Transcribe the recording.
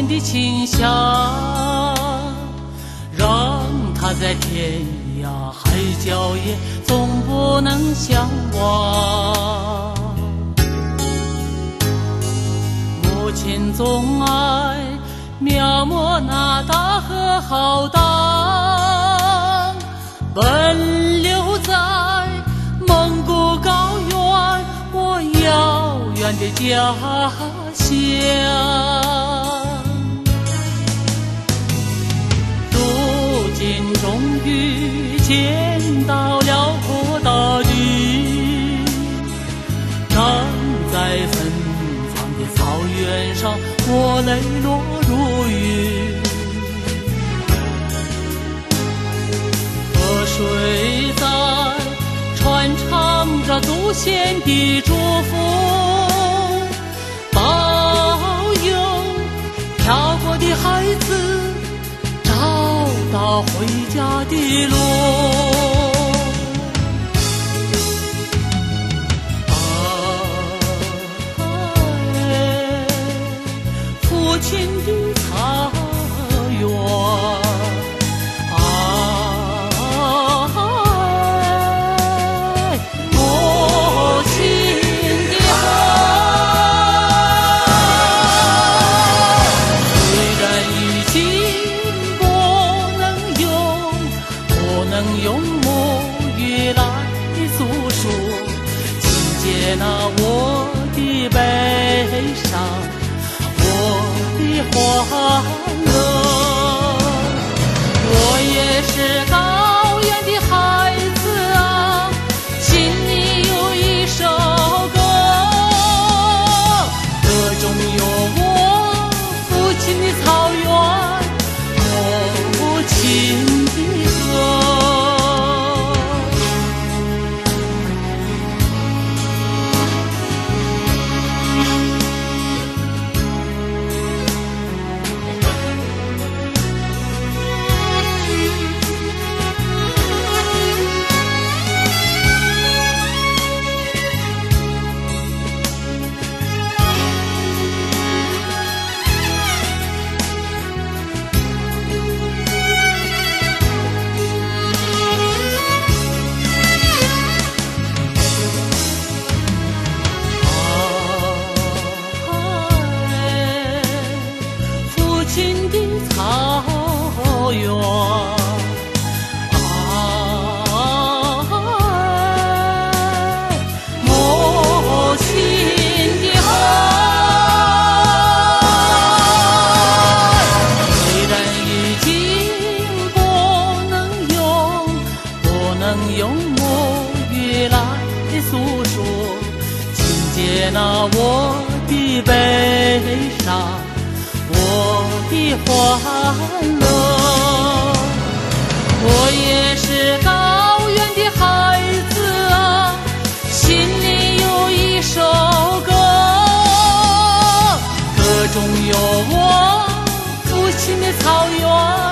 原的清香，让它在天涯海角也总不能相忘。母亲总爱描摹那大河浩荡，奔流在蒙古高原，我遥远的家乡。如今终于见到辽阔大地，站在芬芳的草原上，我泪落如雨。河水在传唱着祖先的祝福，保佑漂泊的孩子找到回家的路。父亲的草原，母亲的海。虽然已经不能用母语来诉说，请接纳我的悲伤，我的欢乐。我也是高原的孩子啊，心里有一首歌，歌中有我父亲的草原，我父亲的歌。父亲的草原，母亲的海。虽然已经不能用母语来诉说，请接纳我的悲伤，我的欢乐。我也是高原的孩子啊，心里有一首歌，歌中有我父亲的草原，